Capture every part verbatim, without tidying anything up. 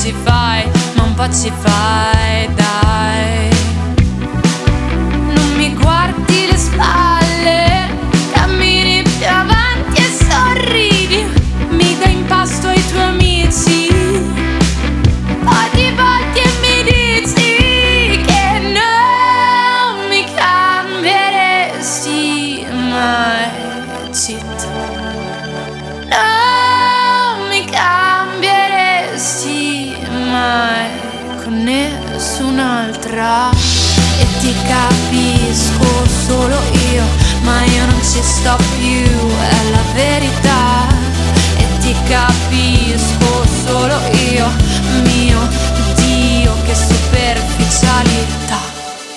ci fai, ma un po' ci fai, dai. Non mi guardi le spalle, cammini più avanti e sorridi, mi dai in pasto ai tuoi amici, poi ti volti e mi dici che non mi cambieresti mai. Zitta, non mi cambieresti mai con nessun'altra. E ti capisco solo io, ma io non ci sto più, è la verità. E ti capisco solo io, mio Dio, che superficialità.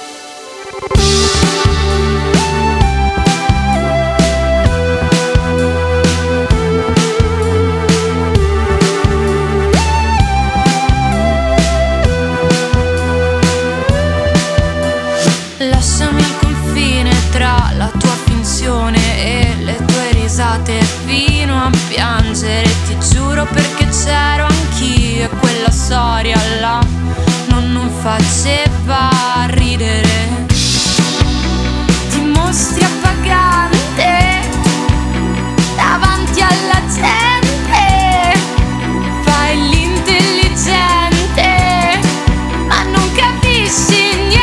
Lasciami al confine tra la tua finzione e le tue risate fino a piangere. Ti giuro perché c'ero anch'io e quella storia là non, non faceva ridere. Ti mostri appagante davanti alla gente, fai l'intelligente ma non capisci niente.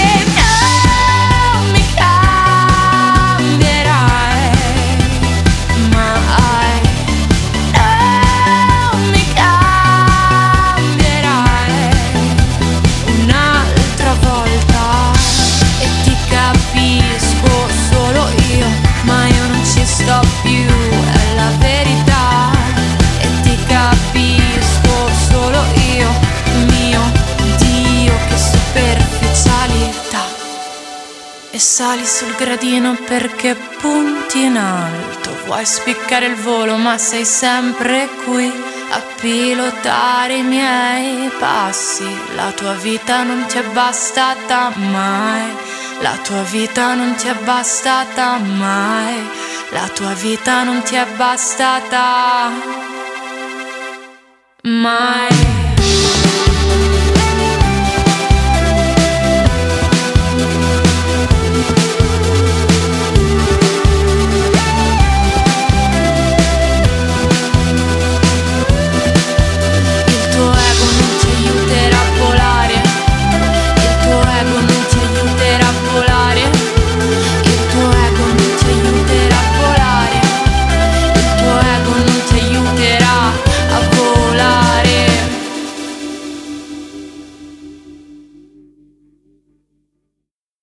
Sto più, è la verità. E ti capisco solo io, mio Dio, che superficialità. E sali sul gradino perché punti in alto, vuoi spiccare il volo ma sei sempre qui a pilotare i miei passi. La tua vita non ti è bastata mai, la tua vita non ti è bastata mai, la tua vita non ti è bastata mai.